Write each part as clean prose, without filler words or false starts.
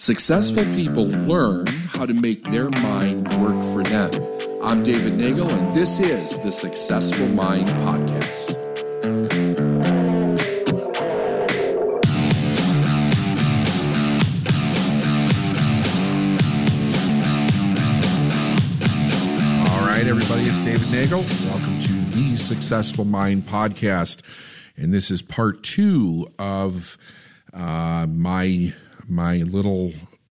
Successful people learn how to make their mind work for them. I'm David Nagel, and this is the Successful Mind Podcast. All right, everybody, it's David Nagel. Welcome to the Successful Mind Podcast, and this is part two of my little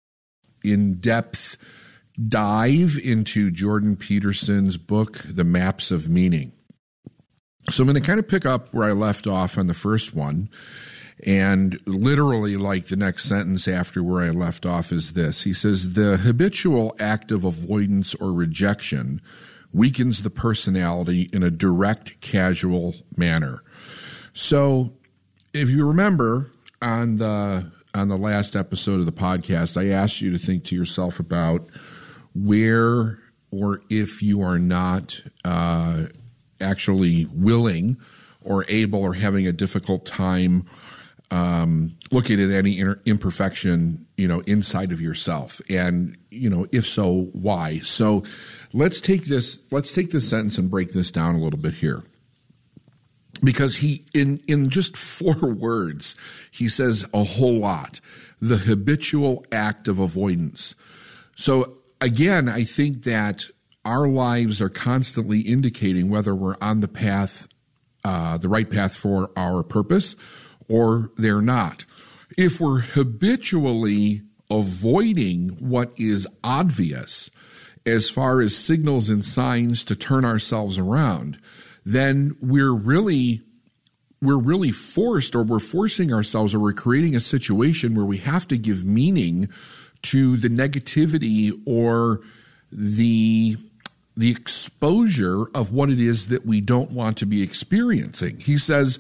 in-depth dive into Jordan Peterson's book, The Maps of Meaning. So I'm going to kind of pick up where I left off on the first one, and literally like the next sentence after where I left off is this. He says, the habitual act of avoidance or rejection weakens the personality in a direct, casual manner. So if you remember on the last episode of the podcast, I asked you to think to yourself about where or if you are not actually willing or able or having a difficult time looking at any imperfection, inside of yourself. And, if so, why? So let's take this sentence and break this down a little bit here. Because he, in just 4 words, he says a whole lot. The habitual act of avoidance. So again, I think that our lives are constantly indicating whether we're on the path, the right path for our purpose, or they're not. If we're habitually avoiding what is obvious as far as signals and signs to turn ourselves around, then we're really forced, or we're forcing ourselves, or we're creating a situation where we have to give meaning to the negativity or the exposure of what it is that we don't want to be experiencing. He says,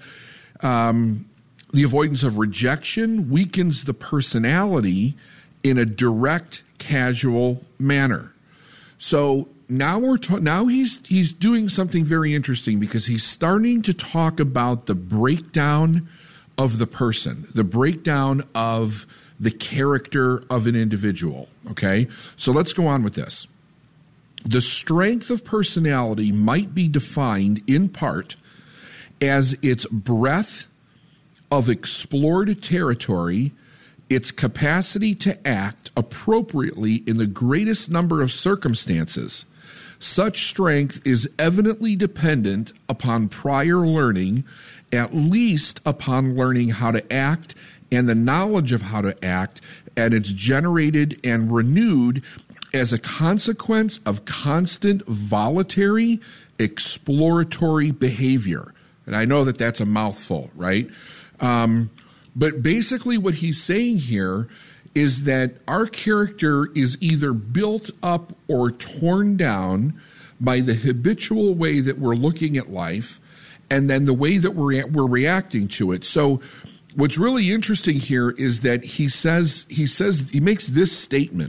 the avoidance of rejection weakens the personality in a direct, casual manner. So now he's doing something very interesting, because he's starting to talk about the breakdown of the person, the breakdown of the character of an individual. Okay, so let's go on with this. The strength of personality might be defined in part as its breadth of explored territory, its capacity to act appropriately in the greatest number of circumstances. Such strength is evidently dependent upon prior learning, at least upon learning how to act and the knowledge of how to act, and it's generated and renewed as a consequence of constant voluntary, exploratory behavior. And I know that that's a mouthful, right? But basically what he's saying here is that our character is either built up or torn down by the habitual way that we're looking at life, and then the way that we're reacting to it. So what's really interesting here is that he makes this statement.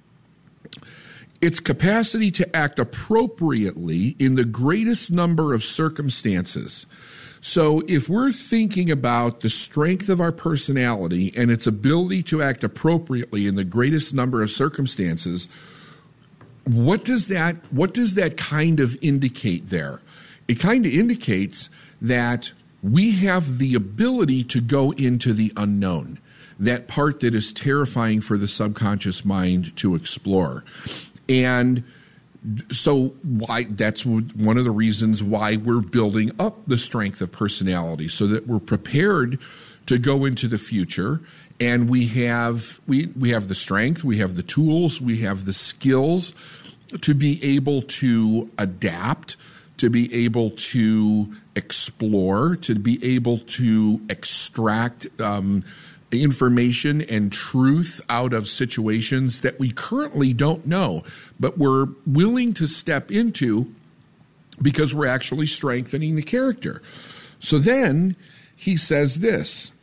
Its capacity to act appropriately in the greatest number of circumstances. So if we're thinking about the strength of our personality and its ability to act appropriately in the greatest number of circumstances, what does that kind of indicate there? It kind of indicates that we have the ability to go into the unknown, that part that is terrifying for the subconscious mind to explore. And so that's one of the reasons why we're building up the strength of personality, so that we're prepared to go into the future, and we have the strength, we have the tools, we have the skills to be able to adapt, to be able to explore, to be able to extract information and truth out of situations that we currently don't know, but we're willing to step into because we're actually strengthening the character. So then he says this: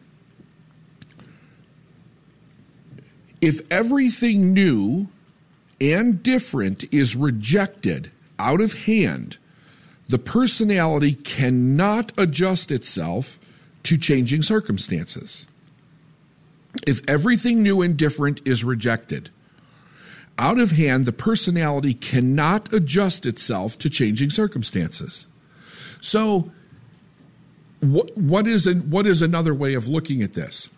if everything new and different is rejected out of hand, the personality cannot adjust itself to changing circumstances. If everything new and different is rejected, out of hand, the personality cannot adjust itself to changing circumstances. So, what is another way of looking at this?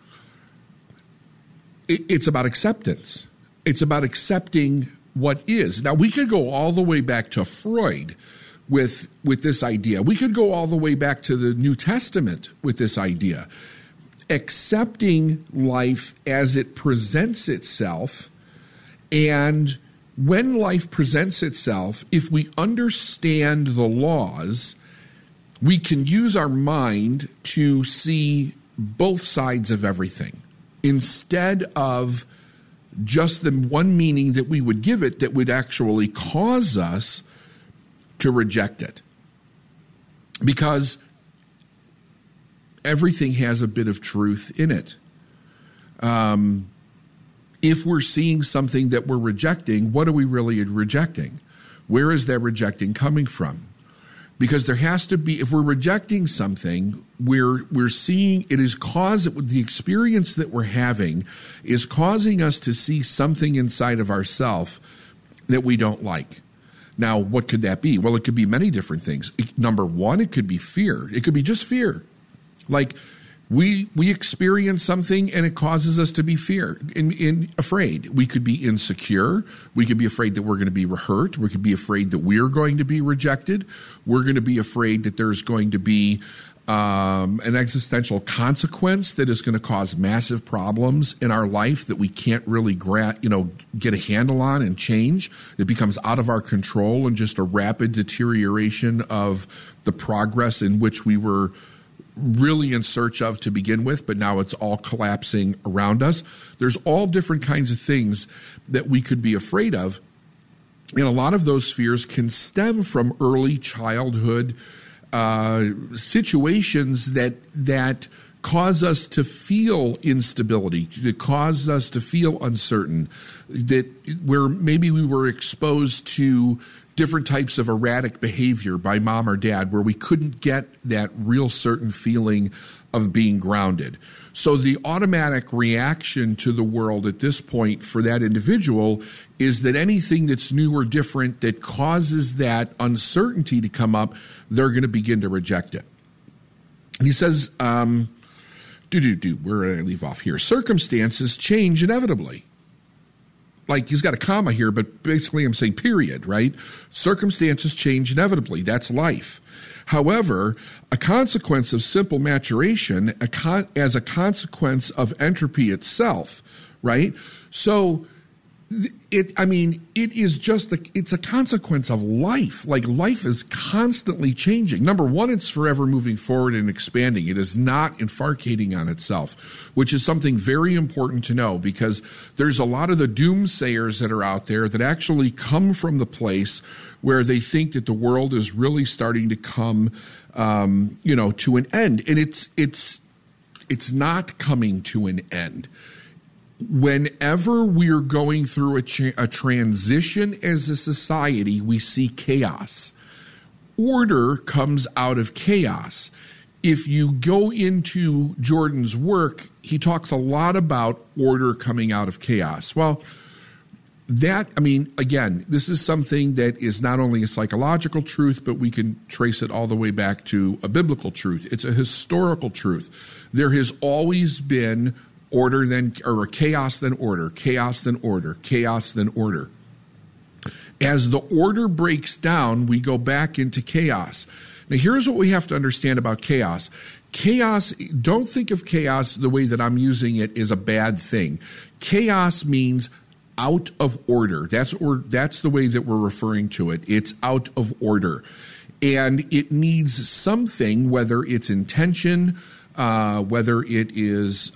It's about acceptance. It's about accepting what is. Now, we could go all the way back to Freud with this idea. We could go all the way back to the New Testament with this idea. Accepting life as it presents itself. And when life presents itself, if we understand the laws, we can use our mind to see both sides of everything instead of just the one meaning that we would give it that would actually cause us to reject it. Because everything has a bit of truth in it. If we're seeing something that we're rejecting, what are we really rejecting? Where is that rejecting coming from? Because there has to be, if we're rejecting something, we're seeing it is the experience that we're having is causing us to see something inside of ourselves that we don't like. Now, what could that be? Well, it could be many different things. Number one, it could be fear. It could be just fear. Like we experience something and it causes us to be afraid. We could be insecure. We could be afraid that we're going to be hurt. We could be afraid that we're going to be rejected. We're going to be afraid that there's going to be an existential consequence that is going to cause massive problems in our life that we can't really get a handle on and change. It becomes out of our control and just a rapid deterioration of the progress in which we were really in search of to begin with, but now it's all collapsing around us. There's all different kinds of things that we could be afraid of. And a lot of those fears can stem from early childhood situations that cause us to feel instability, that cause us to feel uncertain, that where maybe we were exposed to different types of erratic behavior by mom or dad where we couldn't get that real certain feeling of being grounded. So the automatic reaction to the world at this point for that individual is that anything that's new or different that causes that uncertainty to come up, they're going to begin to reject it. And he says, where did I leave off here? Circumstances change inevitably. Like he's got a comma here, but basically I'm saying period, right? Circumstances change inevitably. That's life. However, a consequence of simple maturation as a consequence of entropy itself, right? So it's a consequence of life. Like life is constantly changing. Number one, it's forever moving forward and expanding. It is not infarctating on itself, which is something very important to know because there's a lot of the doomsayers that are out there that actually come from the place where they think that the world is really starting to come, to an end. And it's not coming to an end. Whenever we're going through a transition as a society, we see chaos. Order comes out of chaos. If you go into Jordan's work, he talks a lot about order coming out of chaos. Well, again, this is something that is not only a psychological truth, but we can trace it all the way back to a biblical truth. It's a historical truth. There has always been order or chaos then order, chaos then order, chaos then order. As the order breaks down, we go back into chaos. Now, here's what we have to understand about chaos. Chaos, don't think of chaos the way that I'm using it is a bad thing. Chaos means out of order. That's the way that we're referring to it. It's out of order. And it needs something, whether it's intention, whether it is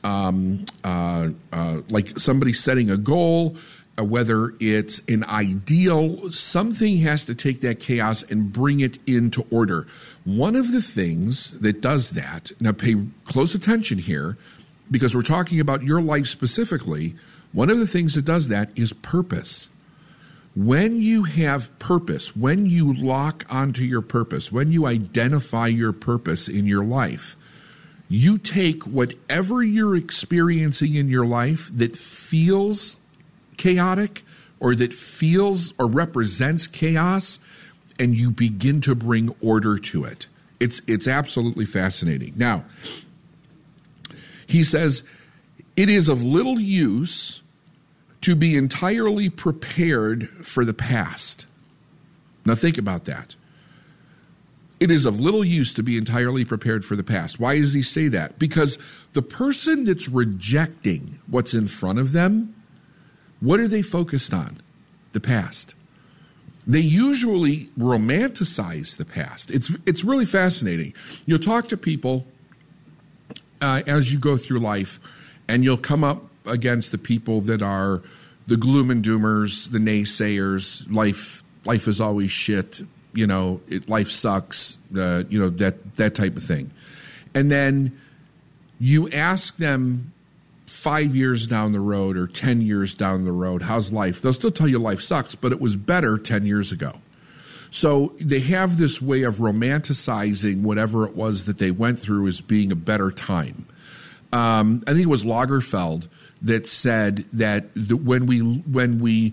like somebody setting a goal, whether it's an ideal, something has to take that chaos and bring it into order. One of the things that does that, now pay close attention here, because we're talking about your life specifically, one of the things that does that is purpose. When you have purpose, when you lock onto your purpose, when you identify your purpose in your life, You take whatever you're experiencing in your life that feels chaotic or that feels or represents chaos, and you begin to bring order to it. It's absolutely fascinating. Now, he says, it is of little use to be entirely prepared for the past. Now think about that. It is of little use to be entirely prepared for the past. Why does he say that? Because the person that's rejecting what's in front of them, what are they focused on? The past. They usually romanticize the past. It's really fascinating. You'll talk to people as you go through life, and you'll come up against the people that are the gloom and doomers, the naysayers. Life is always shit. Life sucks. That type of thing. And then you ask them 5 years down the road or 10 years down the road, how's life? They'll still tell you life sucks, but it was better 10 years ago. So they have this way of romanticizing whatever it was that they went through as being a better time. I think it was Lagerfeld that said that when we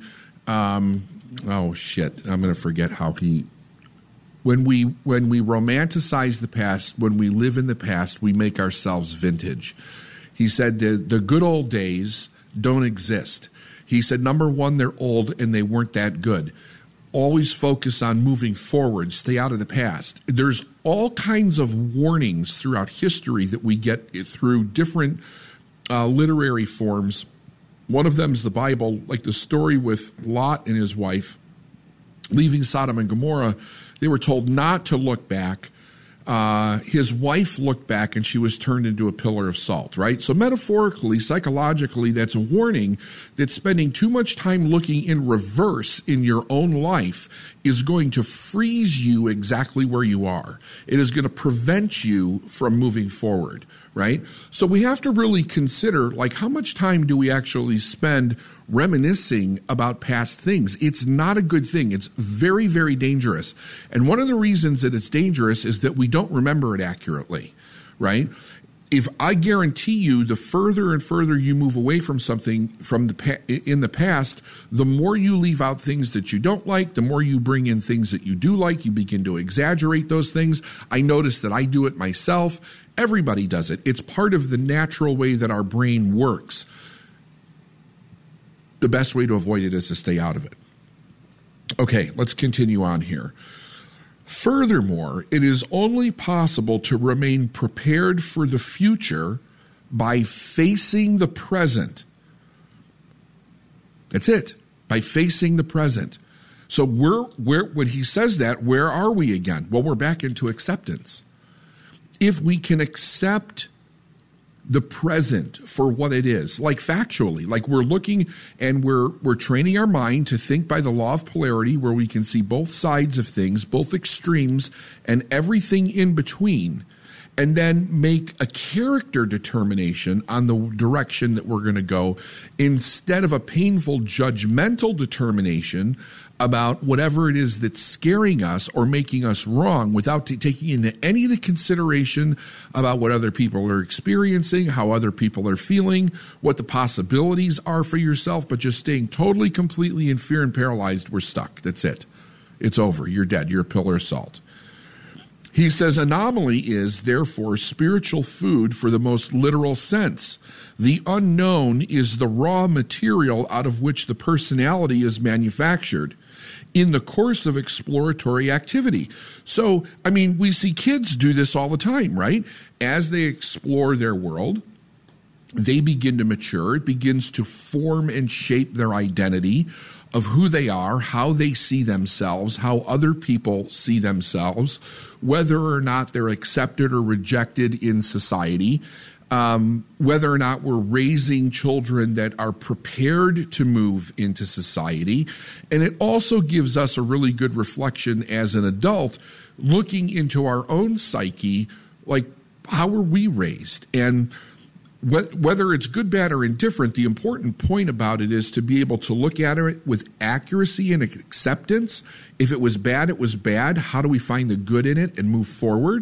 oh shit, I'm going to forget how he. When we romanticize the past, when we live in the past, we make ourselves vintage. He said the good old days don't exist. He said, number one, they're old and they weren't that good. Always focus on moving forward. Stay out of the past. There's all kinds of warnings throughout history that we get through different literary forms. One of them is the Bible, like the story with Lot and his wife leaving Sodom and Gomorrah. They were told not to look back. His wife looked back and she was turned into a pillar of salt, right? So metaphorically, psychologically, that's a warning that spending too much time looking in reverse in your own life is going to freeze you exactly where you are. It is going to prevent you from moving forward, right? So we have to really consider, like, how much time do we actually spend reminiscing about past things? It's not a good thing. It's very, very dangerous. And one of the reasons that it's dangerous is that we don't remember it accurately, right? If I guarantee you, the further and further you move away from something in the past, the more you leave out things that you don't like, the more you bring in things that you do like. You begin to exaggerate those things. I notice that I do it myself. Everybody does it. It's part of the natural way that our brain works. The best way to avoid it is to stay out of it. Okay, let's continue on here. Furthermore, it is only possible to remain prepared for the future by facing the present. That's it, by facing the present. So when he says that, where are we again? Well, we're back into acceptance. If we can accept the present for what it is, like factually, like we're looking and we're training our mind to think by the law of polarity, where we can see both sides of things, both extremes and everything in between, and then make a character determination on the direction that we're going to go, instead of a painful judgmental determination about whatever it is that's scaring us or making us wrong, without taking into any of the consideration about what other people are experiencing, how other people are feeling, what the possibilities are for yourself, but just staying totally, completely in fear and paralyzed. We're stuck. That's it. It's over. You're dead. You're a pillar of salt. He says anomaly is, therefore, spiritual food for the most literal sense. The unknown is the raw material out of which the personality is manufactured in the course of exploratory activity. So, I mean, we see kids do this all the time, right? As they explore their world, they begin to mature. It begins to form and shape their identity of who they are, how they see themselves, how other people see themselves, whether or not they're accepted or rejected in society, whether or not we're raising children that are prepared to move into society. And it also gives us a really good reflection as an adult, looking into our own psyche, like, how were we raised? And whether it's good, bad, or indifferent, the important point about it is to be able to look at it with accuracy and acceptance. If it was bad, it was bad. How do we find the good in it and move forward?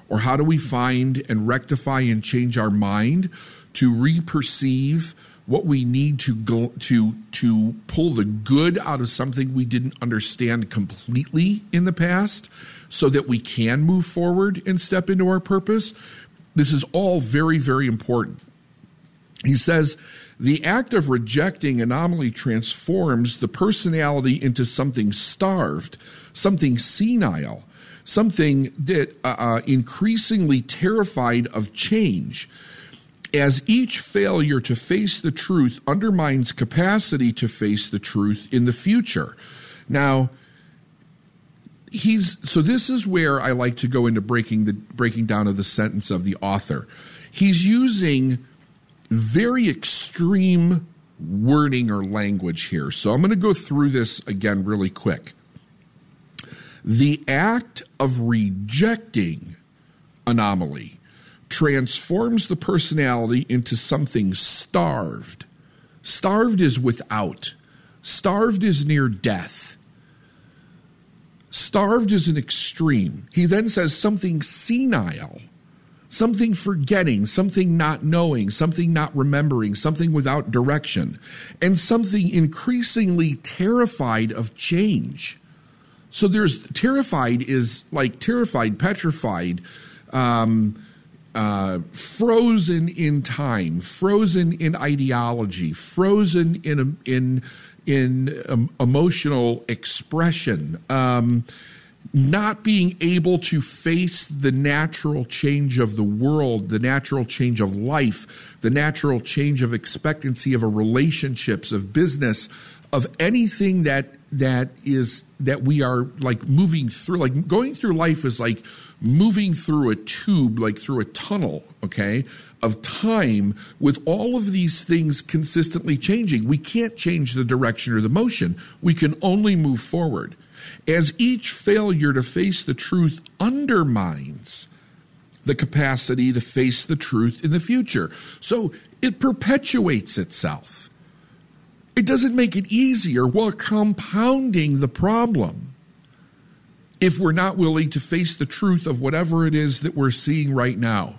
Or how do we find and rectify and change our mind to re-perceive what we need to go to pull the good out of something we didn't understand completely in the past so that we can move forward and step into our purpose? This is all very, very important. He says, the act of rejecting anomaly transforms the personality into something starved, something senile, something that increasingly terrified of change. As each failure to face the truth undermines capacity to face the truth in the future. Now, so this is where I like to go into breaking down of the sentence of the author. He's using very extreme wording or language here. So I'm going to go through this again really quick. The act of rejecting anomaly transforms the personality into something starved. Starved is without. Starved is near death. Starved is an extreme. He then says something senile, something forgetting, something not knowing, something not remembering, something without direction, and something increasingly terrified of change. So there's terrified is like terrified, petrified, frozen in time, frozen in ideology, frozen in emotional expression, not being able to face the natural change of the world, the natural change of life, the natural change of expectancy of relationships, of business, of anything that we are like moving through. Like going through life is like moving through a tube, like through a tunnel, okay, of time with all of these things consistently changing. We can't change the direction or the motion. We can only move forward. As each failure to face the truth undermines the capacity to face the truth in the future. So it perpetuates itself. It doesn't make it easier while compounding the problem if we're not willing to face the truth of whatever it is that we're seeing right now.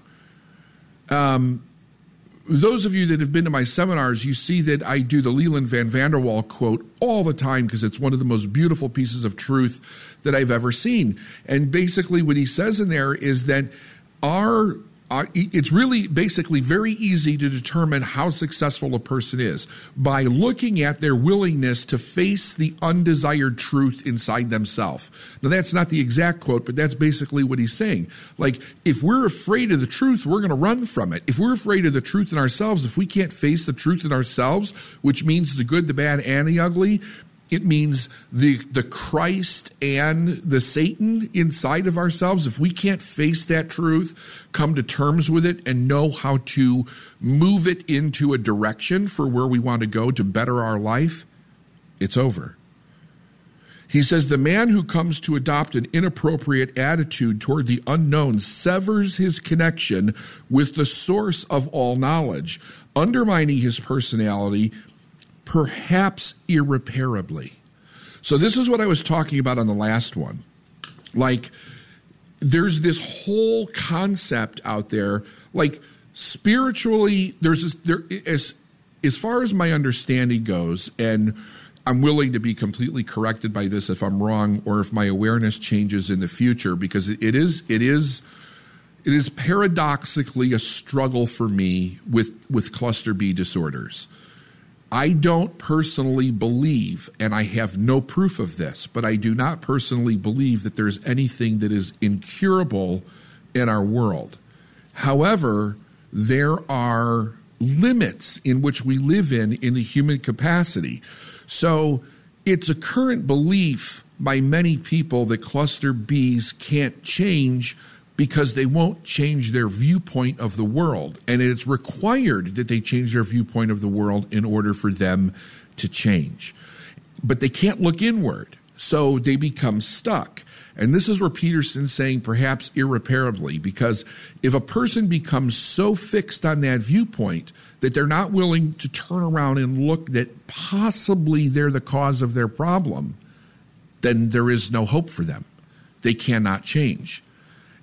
Those of you that have been to my seminars, you see that I do the Leland Van Vanderwall quote all the time because it's one of the most beautiful pieces of truth that I've ever seen. And basically what he says in there is that it's really basically very easy to determine how successful a person is by looking at their willingness to face the undesired truth inside themselves. Now, that's not the exact quote, but that's basically what he's saying. Like, if we're afraid of the truth, we're going to run from it. If we're afraid of the truth in ourselves, if we can't face the truth in ourselves, which means the good, the bad, and the ugly, it means the Christ and the Satan inside of ourselves. If we can't face that truth, come to terms with it, and know how to move it into a direction for where we want to go to better our life, it's over. He says, the man who comes to adopt an inappropriate attitude toward the unknown severs his connection with the source of all knowledge, undermining his personality, perhaps irreparably. So this is what I was talking about on the last one. Like, there's this whole concept out there, like spiritually, as far as my understanding goes, and I'm willing to be completely corrected by this if I'm wrong or if my awareness changes in the future, because it is paradoxically a struggle for me with cluster B disorders. I don't personally believe, and I have no proof of this, but I do not personally believe that there's anything that is incurable in our world. However, there are limits in which we live in the human capacity. So it's a current belief by many people that cluster Bs can't change because they won't change their viewpoint of the world. And it's required that they change their viewpoint of the world in order for them to change. But they can't look inward, so they become stuck. And this is where Peterson's saying perhaps irreparably, because if a person becomes so fixed on that viewpoint that they're not willing to turn around and look that possibly they're the cause of their problem, then there is no hope for them. They cannot change.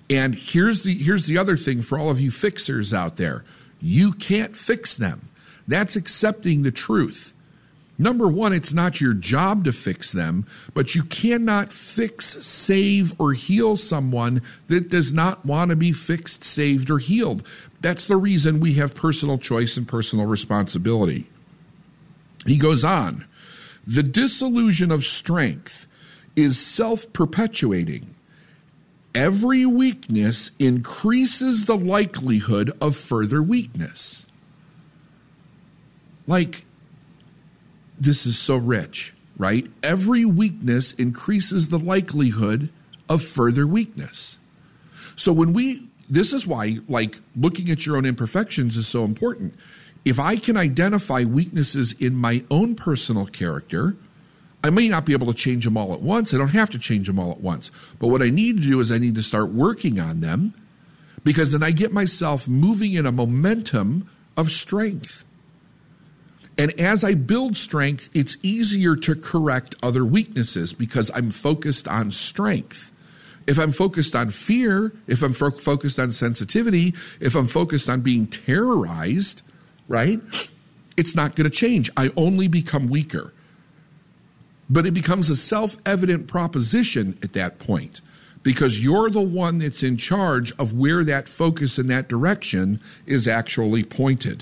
And here's the other thing for all of you fixers out there. You can't fix them. That's accepting the truth. Number one, it's not your job to fix them, but you cannot fix, save, or heal someone that does not want to be fixed, saved, or healed. That's the reason we have personal choice and personal responsibility. He goes on, the disillusion of strength is self-perpetuating. Every weakness increases the likelihood of further weakness. Like, this is so rich, right? Every weakness increases the likelihood of further weakness. So this is why, like, looking at your own imperfections is so important. If I can identify weaknesses in my own personal character, I may not be able to change them all at once. I don't have to change them all at once. But what I need to do is I need to start working on them, because then I get myself moving in a momentum of strength. And as I build strength, it's easier to correct other weaknesses because I'm focused on strength. If I'm focused on fear, if I'm focused on sensitivity, if I'm focused on being terrorized, right, it's not going to change. I only become weaker. But it becomes a self-evident proposition at that point, because you're the one that's in charge of where that focus in that direction is actually pointed.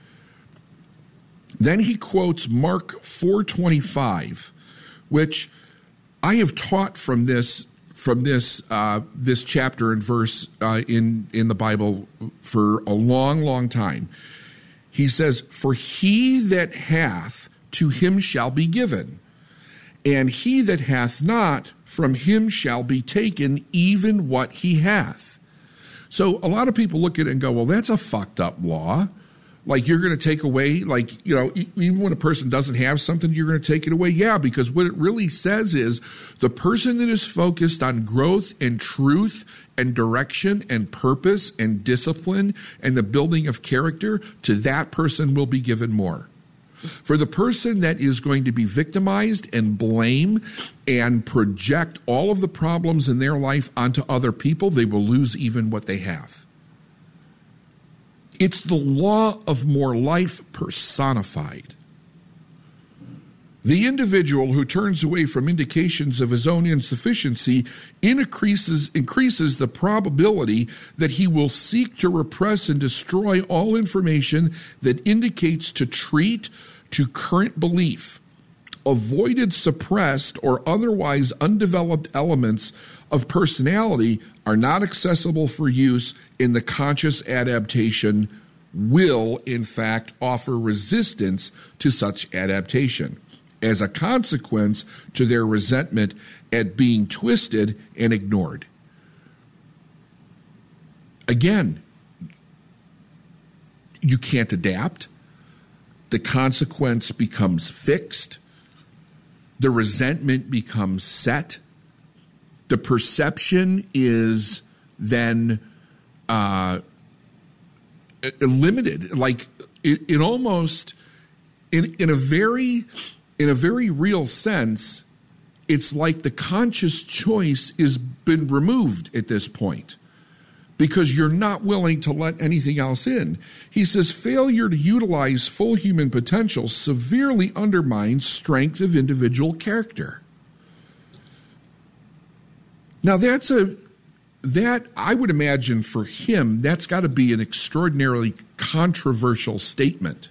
Then he quotes Mark 4:25, which I have taught from this chapter and verse in the Bible for a long, long time. He says, "For he that hath, to him shall be given, and he that hath not, from him shall be taken even what he hath." So a lot of people look at it and go, well, that's a fucked up law. Like, you're going to take away, like, you know, even when a person doesn't have something, you're going to take it away. Yeah, because what it really says is the person that is focused on growth and truth and direction and purpose and discipline and the building of character, to that person will be given more. For the person that is going to be victimized and blame and project all of the problems in their life onto other people, they will lose even what they have. It's the law of more life personified. The individual who turns away from indications of his own insufficiency increases the probability that he will seek to repress and destroy all information that indicates to treat to current belief. Avoided, suppressed, or otherwise undeveloped elements of personality are not accessible for use in the conscious adaptation, will, in fact, offer resistance to such adaptation as a consequence to their resentment at being twisted and ignored. Again, you can't adapt. The consequence becomes fixed. The resentment becomes set. The perception is then limited. Like, it almost, in a very real sense, it's like the conscious choice has been removed at this point, because you're not willing to let anything else in. He says, failure to utilize full human potential severely undermines strength of individual character. Now, that I would imagine for him, that's got to be an extraordinarily controversial statement,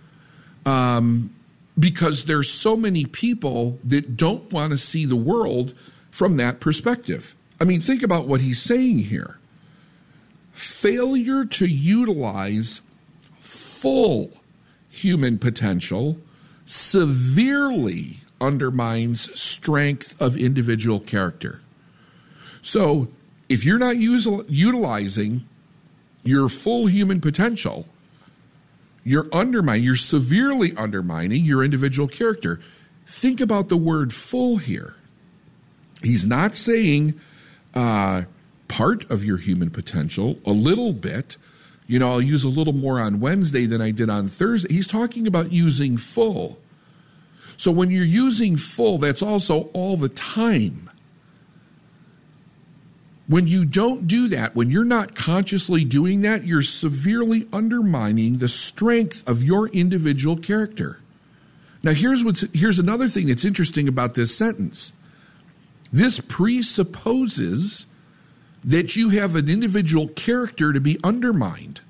because there's so many people that don't want to see the world from that perspective. I mean, think about what he's saying here. Failure to utilize full human potential severely undermines strength of individual character. So if you're not utilizing your full human potential, you're severely undermining your individual character. Think about the word full here. He's not saying part of your human potential, a little bit. You know, I'll use a little more on Wednesday than I did on Thursday. He's talking about using full. So when you're using full, that's also all the time. When you don't do that, when you're not consciously doing that, you're severely undermining the strength of your individual character. Now, here's another thing that's interesting about this sentence. This presupposes that you have an individual character to be undermined.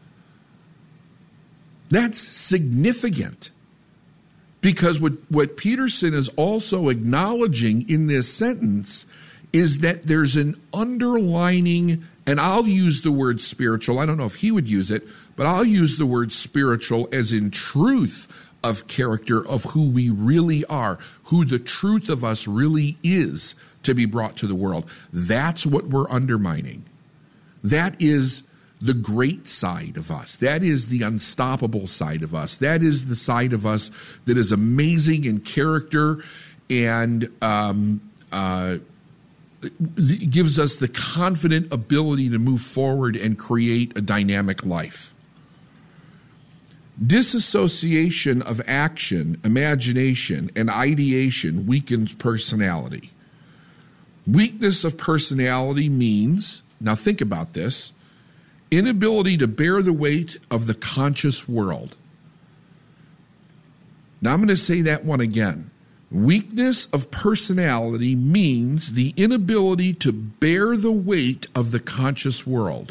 That's significant, because what Peterson is also acknowledging in this sentence is that there's an underlining, and I'll use the word spiritual. I don't know if he would use it, but I'll use the word spiritual as in truth of character of who we really are, who the truth of us really is to be brought to the world. That's what we're undermining. That is the great side of us. That is the unstoppable side of us. That is the side of us that is amazing in character and it gives us the confident ability to move forward and create a dynamic life. Disassociation of action, imagination, and ideation weakens personality. Weakness of personality means, now think about this, inability to bear the weight of the conscious world. Now I'm going to say that one again. Weakness of personality means the inability to bear the weight of the conscious world.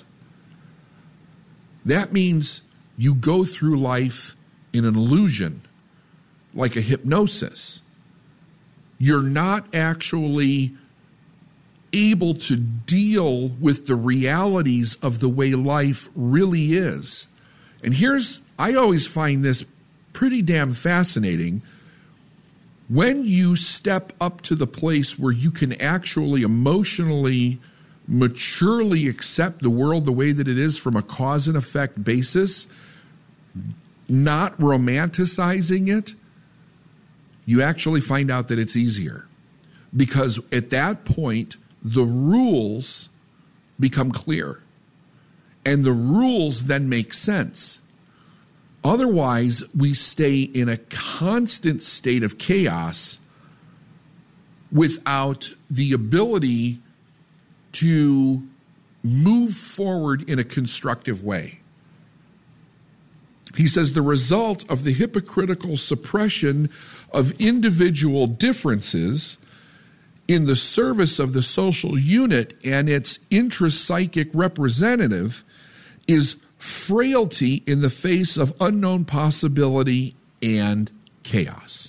That means you go through life in an illusion, like a hypnosis. You're not actually able to deal with the realities of the way life really is. And I always find this pretty damn fascinating. When you step up to the place where you can actually emotionally, maturely accept the world the way that it is from a cause and effect basis, not romanticizing it, you actually find out that it's easier. Because at that point, the rules become clear. And the rules then make sense. Otherwise, we stay in a constant state of chaos without the ability to move forward in a constructive way. He says the result of the hypocritical suppression of individual differences in the service of the social unit and its intrapsychic representative is frailty in the face of unknown possibility and chaos.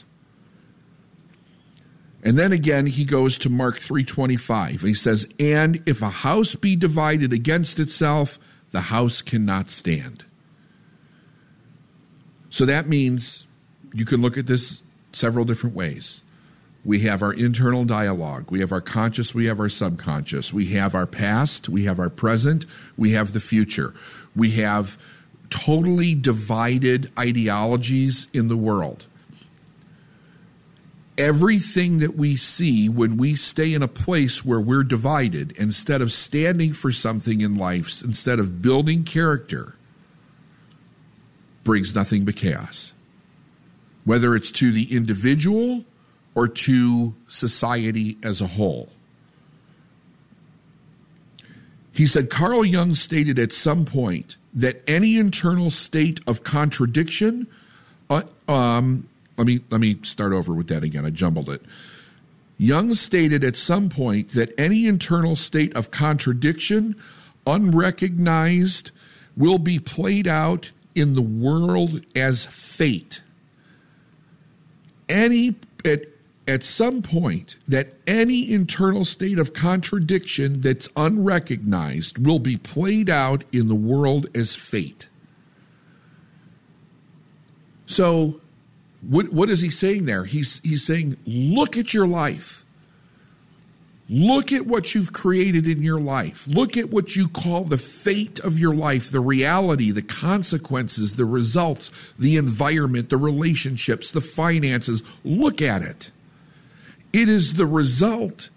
And then again, he goes to Mark 3:25. He says, and if a house be divided against itself, the house cannot stand. So that means you can look at this several different ways. We have our internal dialogue. We have our conscious. We have our subconscious. We have our past. We have our present. We have the future. We have totally divided ideologies in the world. Everything that we see when we stay in a place where we're divided, instead of standing for something in life, instead of building character, brings nothing but chaos. Whether it's to the individual or to society as a whole. He said, Carl Jung stated at some point that any internal state of contradiction, let me start over with that again. I jumbled it. Jung stated at some point that any internal state of contradiction, unrecognized, will be played out in the world as fate. At some point, that any internal state of contradiction that's unrecognized will be played out in the world as fate. So, what is he saying there? He's saying, look at your life. Look at what you've created in your life. Look at what you call the fate of your life, the reality, the consequences, the results, the environment, the relationships, the finances. Look at it. It is the result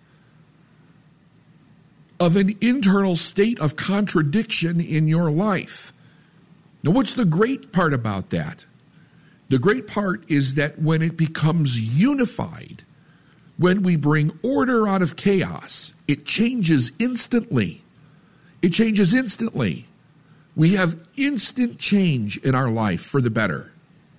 of an internal state of contradiction in your life. Now, what's the great part about that? The great part is that when it becomes unified, When we bring order out of chaos, it changes instantly. It changes instantly. We have instant change in our life for the better.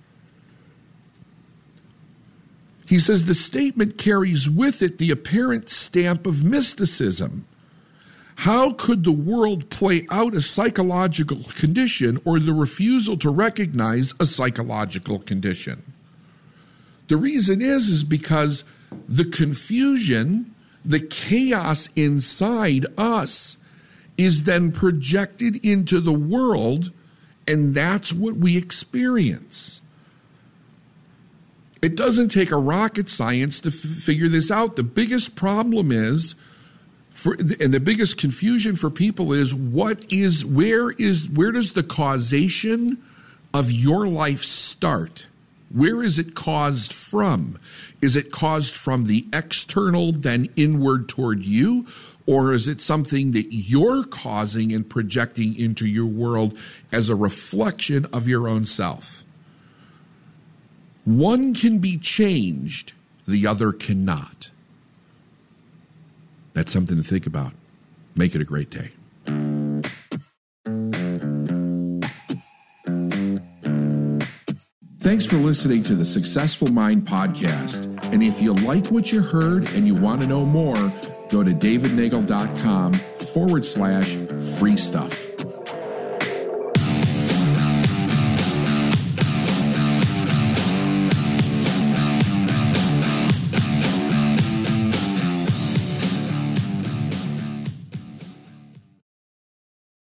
He says the statement carries with it the apparent stamp of mysticism. How could the world play out a psychological condition or the refusal to recognize a psychological condition? The reason is because the confusion, the chaos inside us is then projected into the world, and that's what we experience. It doesn't take a rocket science to figure this out. The biggest problem is, and the biggest confusion for people is, where does the causation of your life start? Where is it caused from? Is it caused from the external, then inward toward you? Or is it something that you're causing and projecting into your world as a reflection of your own self? One can be changed, the other cannot. That's something to think about. Make it a great day. Thanks for listening to the Successful Mind podcast. And if you like what you heard and you want to know more, go to davidnagel.com/free stuff.